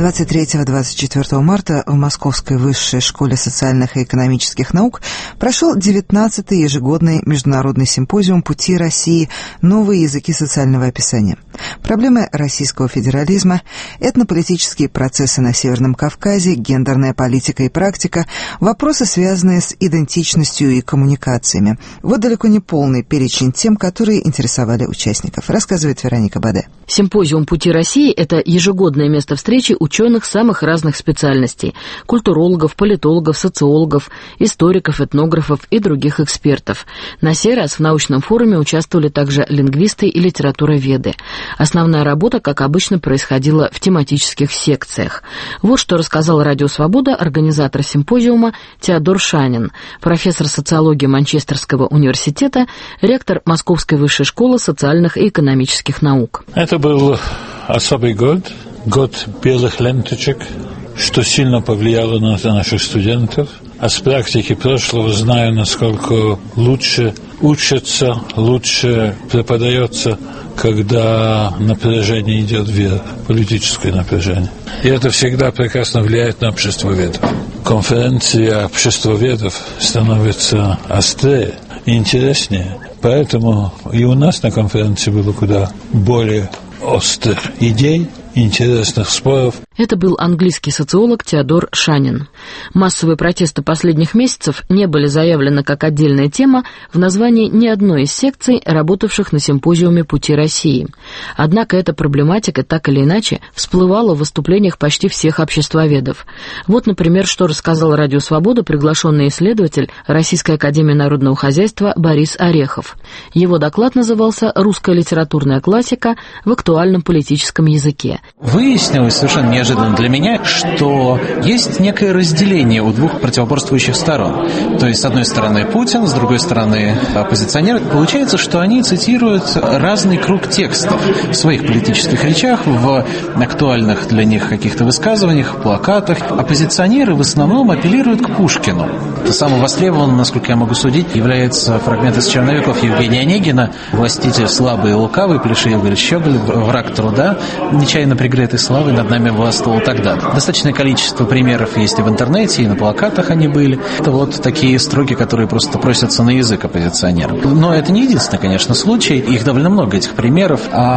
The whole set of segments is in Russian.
23-24 марта в Московской высшей школе социальных и экономических наук прошел 19-й ежегодный международный симпозиум «Пути России. Новые языки социального описания». Проблемы российского федерализма, этнополитические процессы на Северном Кавказе, гендерная политика и практика, вопросы, связанные с идентичностью и коммуникациями. Вот далеко не полный перечень тем, которые интересовали участников, рассказывает Вероника Баде. Симпозиум «Пути России» — это ежегодное место встречи ученых самых разных специальностей – культурологов, политологов, социологов, историков, этнографов и других экспертов. На сей раз в научном форуме участвовали также лингвисты и литературоведы. Основная работа, как обычно, происходила в тематических секциях. Вот что рассказал «Радио Свобода» организатор симпозиума Теодор Шанин, профессор социологии Манчестерского университета, ректор Московской высшей школы социальных и экономических наук. Это был особый год белых ленточек, что сильно повлияло на наших студентов. А с практики прошлого знаю, насколько лучше учатся, лучше преподается, когда напряжение идет вверх, политическое напряжение. И это всегда прекрасно влияет на обществоведов. Конференция обществоведов становится острее и интереснее. Поэтому и у нас на конференции было куда более острых идей, интересных споров. Это был английский социолог Теодор Шанин. Массовые протесты последних месяцев не были заявлены как отдельная тема в названии ни одной из секций, работавших на симпозиуме «Пути России». Однако эта проблематика так или иначе всплывала в выступлениях почти всех обществоведов. Вот, например, что рассказал «Радио Свобода» приглашенный исследователь Российской академии народного хозяйства Борис Орехов. Его доклад назывался «Русская литературная классика в актуальном политическом языке». Выяснилось совершенно неожиданно для меня, что есть некое разделение у двух противоборствующих сторон. То есть, с одной стороны Путин, с другой стороны оппозиционеры. Получается, что они цитируют разный круг текстов в своих политических речах, в актуальных для них каких-то высказываниях, плакатах. Оппозиционеры в основном апеллируют к Пушкину. Самым востребованным, насколько я могу судить, является фрагмент из «Черновиков» Евгения Онегина, властитель слабый и лукавый, Плешивый говорит Щеголь, враг труда, нечаянно пригретой славой над нами властвовал тогда. Достаточное количество примеров есть и в интернете, и на плакатах они были. Это вот такие строки, которые просто просятся на язык оппозиционеров. Но это не единственный, конечно, случай. Их довольно много, этих примеров.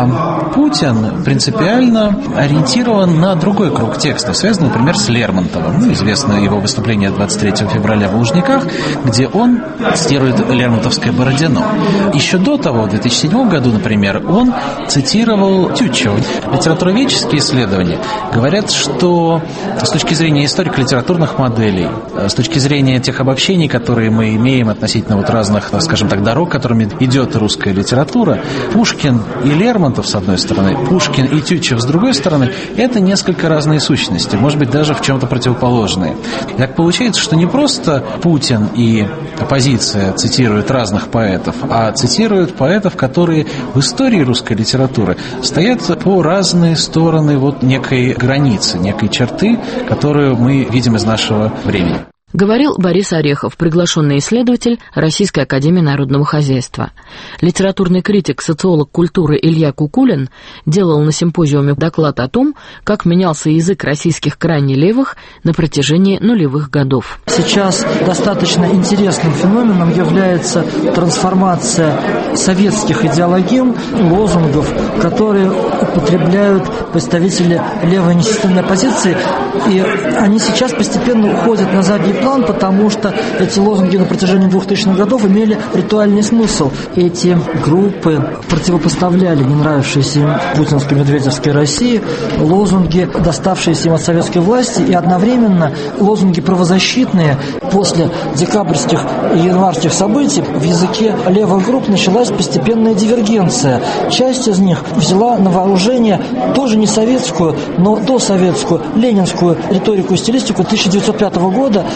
А Путин принципиально ориентирован на другой круг текстов, связанный, например, с Лермонтовым. Известно его выступление 23 февраля в Лужниках, где он цитирует лермонтовское «Бородино». Еще до того, в 2007 году, например, он цитировал Тютчева. Литературоведческие исследования говорят, что с точки зрения историко-литературных моделей, с точки зрения тех обобщений, которые мы имеем относительно вот разных, скажем так, дорог, которыми идет русская литература, Пушкин и Лермонтов с одной стороны, Пушкин и Тютчев с другой стороны, это несколько разные сущности, может быть, даже в чем-то противоположные. И так получается, что не просто Путин и оппозиция цитируют разных поэтов, а цитируют поэтов, которые в истории русской литературы стоят по разные стороны вот некой границы, некой черты, которую мы видим из нашего времени. Говорил Борис Орехов, приглашенный исследователь Российской академии народного хозяйства. Литературный критик, социолог культуры Илья Кукулин делал на симпозиуме доклад о том, как менялся язык российских крайне левых на протяжении нулевых годов. Сейчас достаточно интересным феноменом является трансформация советских идеологем, лозунгов, которые употребляют представители левой несистемной оппозиции, и они сейчас постепенно уходят на задний план, потому что эти лозунги на протяжении 2000-х годов имели ритуальный смысл. Эти группы противопоставляли не нравившиеся им путинской медведевской России лозунги, доставшиеся им от советской власти, и одновременно лозунги правозащитные. После декабрьских и январских событий в языке левых групп началась постепенная дивергенция. Часть из них взяла на вооружение тоже не советскую, но досоветскую, ленинскую риторику и стилистику 1905 года,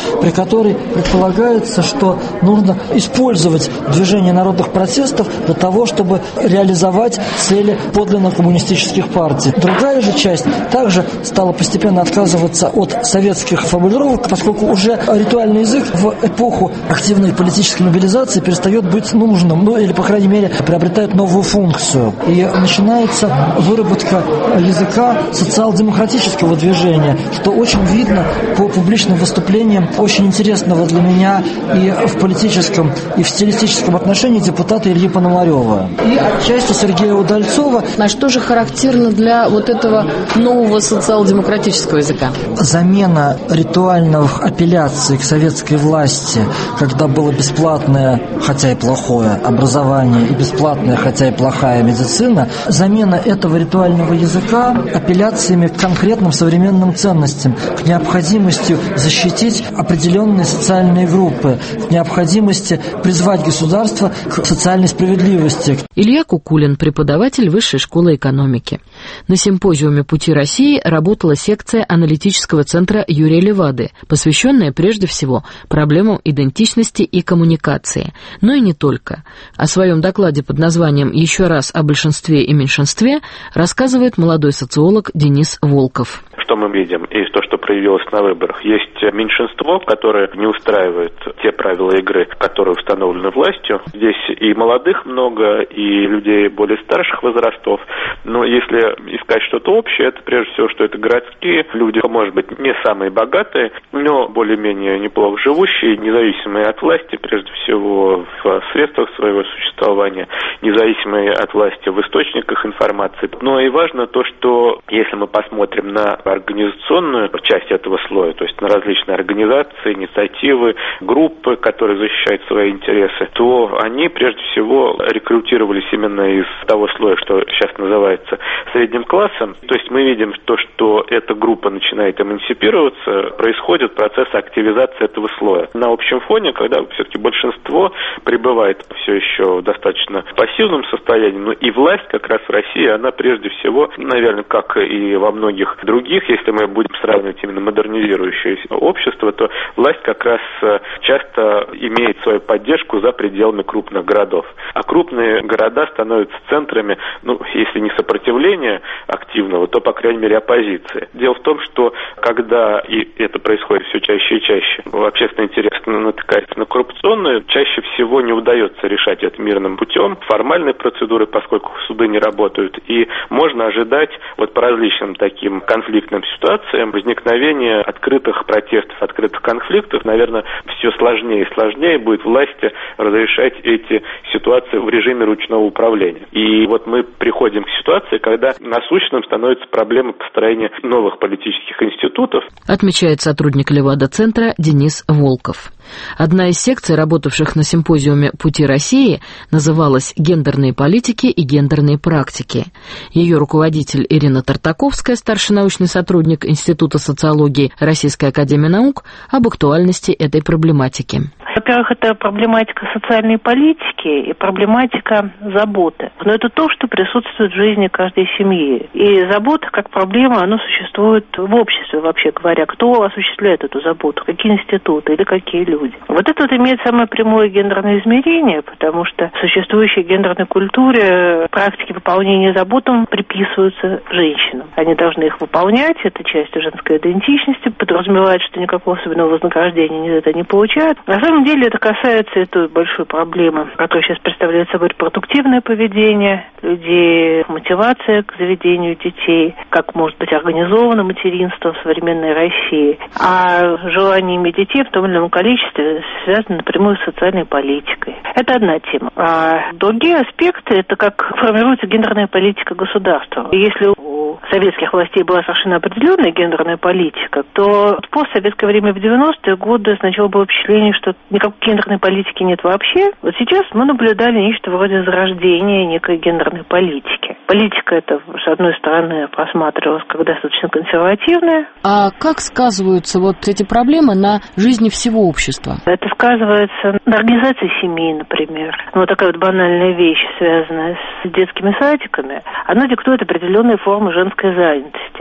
при которой предполагается, что нужно использовать движение народных протестов для того, чтобы реализовать цели подлинно коммунистических партий. Другая же часть также стала постепенно отказываться от советских формулировок, поскольку уже ритуальный язык в эпоху активной политической мобилизации перестает быть нужным, или, по крайней мере, приобретает новую функцию. И начинается выработка языка социал-демократического движения, что очень видно по публичным выступлениям очень интересного для меня и в политическом, и в стилистическом отношении депутата Ильи Пономарева. И отчасти Сергея Удальцова. А что же характерно для вот этого нового социал-демократического языка? Замена ритуальных апелляций к советской власти, когда было бесплатное, хотя и плохое образование, и бесплатная, хотя и плохая медицина, замена этого ритуального языка апелляциями к конкретным современным ценностям, к необходимости защитить определенные социальные группы, к необходимости призвать государство к социальной справедливости. Илья Кукулин, преподаватель Высшей школы экономики. На симпозиуме «Пути России» работала секция аналитического центра Юрия Левады, посвященная прежде всего проблемам идентичности и коммуникации. Но и не только. О своем докладе под названием «Еще раз о большинстве и меньшинстве» рассказывает молодой социолог Денис Волков. Что мы видим и то, что проявилось на выборах. Есть меньшинство, которое не устраивает те правила игры, которые установлены властью. Здесь и молодых много, и людей более старших возрастов. Но если искать что-то общее, это прежде всего, что это городские люди, может быть, не самые богатые, но более-менее неплохо живущие, независимые от власти, прежде всего в средствах своего существования, независимые от власти в источниках информации. Но и важно то, что если мы посмотрим на организационную часть этого слоя, то есть на различные организации, инициативы, группы, которые защищают свои интересы, то они прежде всего рекрутировались именно из того слоя, что сейчас называется средним классом. То есть мы видим то, что эта группа начинает эмансипироваться, происходит процесс активизации этого слоя. На общем фоне, когда все-таки большинство пребывает все еще в достаточно пассивном состоянии, но и власть как раз в России, она прежде всего, наверное, как и во многих других, если мы будем сравнивать именно модернизирующееся общество, то власть как раз часто имеет свою поддержку за пределами крупных городов. А крупные города становятся центрами, если не сопротивления активного, то, по крайней мере, оппозиции. Дело в том, что когда, и это происходит все чаще и чаще, общественный интерес натыкается на коррупционную, чаще всего не удается решать это мирным путем, формальные процедуры, поскольку суды не работают, и можно ожидать по различным таким конфликтным ситуациям возникновения открытых протестов, открытых конфликтов. Наверное, все сложнее и сложнее будет власти разрешать эти ситуации в режиме ручного управления. И мы приходим к ситуации, когда насущным становится проблема построения новых политических институтов. Отмечает сотрудник Левада-центра Денис Волков. Одна из секций, работавших на симпозиуме «Пути России», называлась «Гендерные политики и гендерные практики». Ее руководитель Ирина Тартаковская, старший научный сотрудник Института социологии Российской академии наук, об актуальности этой проблематики. Во-первых, это проблематика социальной политики и проблематика заботы. Но это то, что присутствует в жизни каждой семьи. И забота как проблема, она существует в обществе, вообще говоря. Кто осуществляет эту заботу? Какие институты или какие люди? Это имеет самое прямое гендерное измерение, потому что в существующей гендерной культуре практики выполнения заботам приписываются женщинам. Они должны их выполнять, это часть женской идентичности, подразумевает, что никакого особенного вознаграждения за это не получают. На самом деле это касается этой большой проблемы, которая сейчас представляет собой репродуктивное поведение людей, мотивация к заведению детей, как может быть организовано материнство в современной России. А желание иметь детей в том или ином количестве связано напрямую с социальной политикой. Это одна тема. А другие аспекты – это как формируется гендерная политика государства. И если у советских властей была совершенно определенная гендерная политика, то в постсоветское время в 90-е годы сначала было впечатление, что никакой гендерной политики нет вообще. Сейчас мы наблюдали нечто вроде зарождения некой гендерной политики. Политика эта, с одной стороны, просматривалась как достаточно консервативная. А как сказываются эти проблемы на жизни всего общества? Это сказывается на организации семьи, например. Такая банальная вещь, связанная с детскими садиками, она диктует определенные формы женской занятости.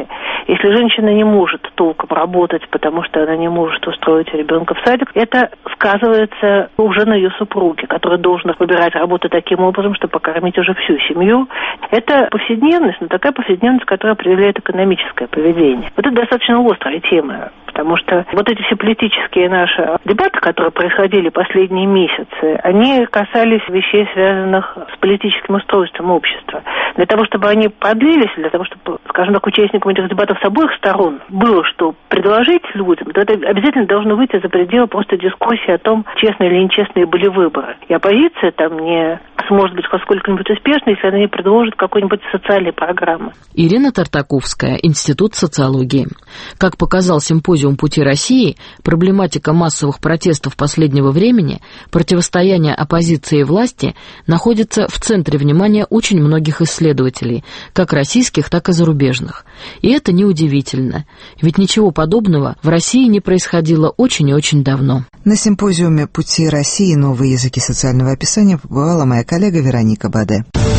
Если женщина не может толком работать, потому что она не может устроить ребенка в садик, это сказывается уже на ее супруге, который должен выбирать работу таким образом, чтобы покормить уже всю семью. Это повседневность, но такая повседневность, которая определяет экономическое поведение. Вот это достаточно острая тема, потому что вот эти все политические наши дебаты, которые происходили последние месяцы, они касались вещей, связанных с политическим устройством общества. Для того, чтобы они продлились, для того, чтобы, скажем так, участникам этих дебатов с обоих сторон было что предложить людям, то это обязательно должно выйти за пределы просто дискуссии о том, честные или нечестные были выборы. И оппозиция там не сможет быть сколько-нибудь успешной, если она не предложит какой-нибудь социальной программы. Ирина Тартаковская, Институт социологии. Как показал симпозиум «Пути России», проблематика массовых протестов последнего времени, противостояние оппозиции и власти находится в центре внимания очень многих исследователей, как российских, так и зарубежных. И это неудивительно, ведь ничего подобного в России не происходило очень и очень давно. На симпозиуме «Пути России. Новые языки социального описания» побывала моя коллега Вероника Баде.